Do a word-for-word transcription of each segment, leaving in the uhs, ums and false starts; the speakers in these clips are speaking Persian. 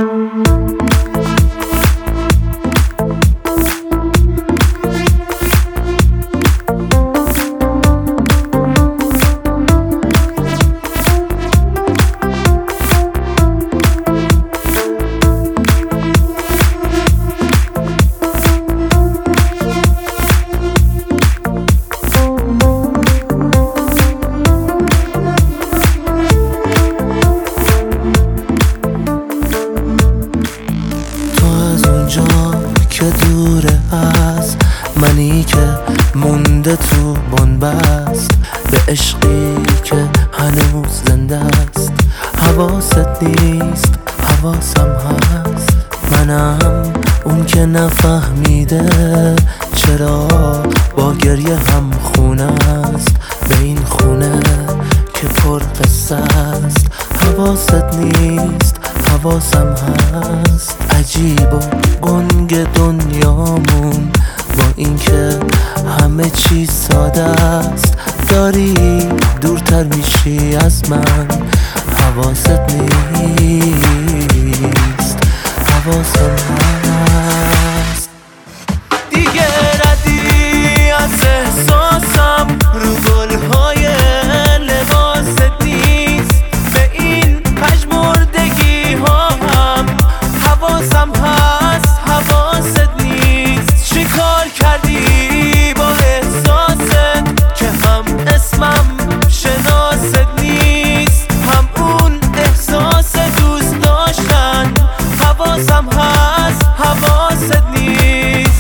که دوره از منی که مونده تو بنبست به عشقی که هنوز زنده است. حواست نیست حواسم هست، منم اون که نفهمیده چرا با گریه هم خونه است به این خونه که پر قصه است. حواست نیست حواسم هست، عجیب و گنگ دنیامون با اینکه همه چیز ساده است. داری دورتر میشی از من، حواست نیست حواسم هست. دیگه ردی از احساسم رو گلهای لباست نیست، به این پژمردگی ها هم حواسم هست حواست نیست. چیکار کردی با احساست که هم اسمم شناست نیست، هم اون احساس دوست داشتن حواسم هست حواست نیست.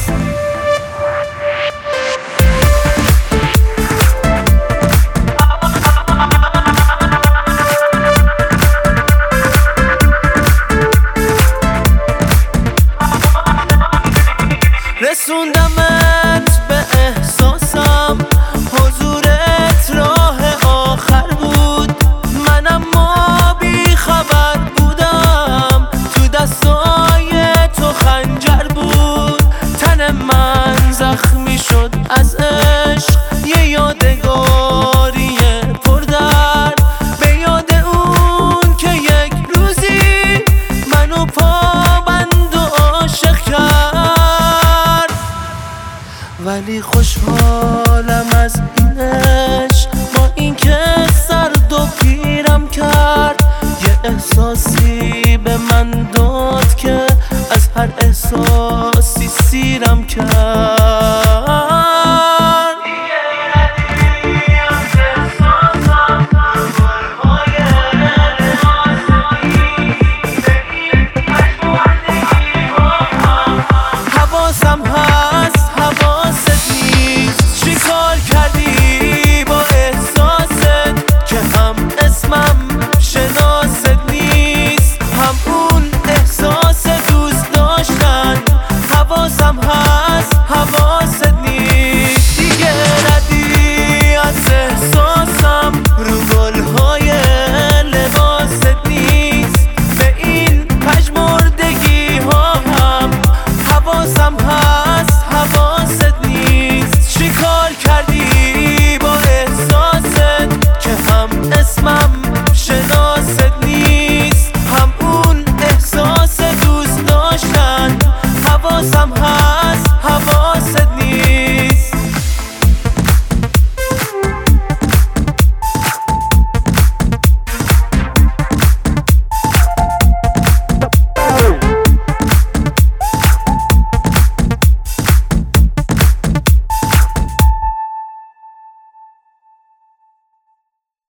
رسوندمت به احساسم، حضورت راه آخر بود، من اما بی خبر بودم، تو دستای تو خنجر بود. تن من زخمی شد از عشق، یه یادگاری پردرد، به یاد اون که یک روزی منو پابند و عاشق کرد. ولی خوشحالم از این عشق با اینکه سرد و پیرم کرد، یه احساسی به من داد که از هر احساسی سیرم کرد.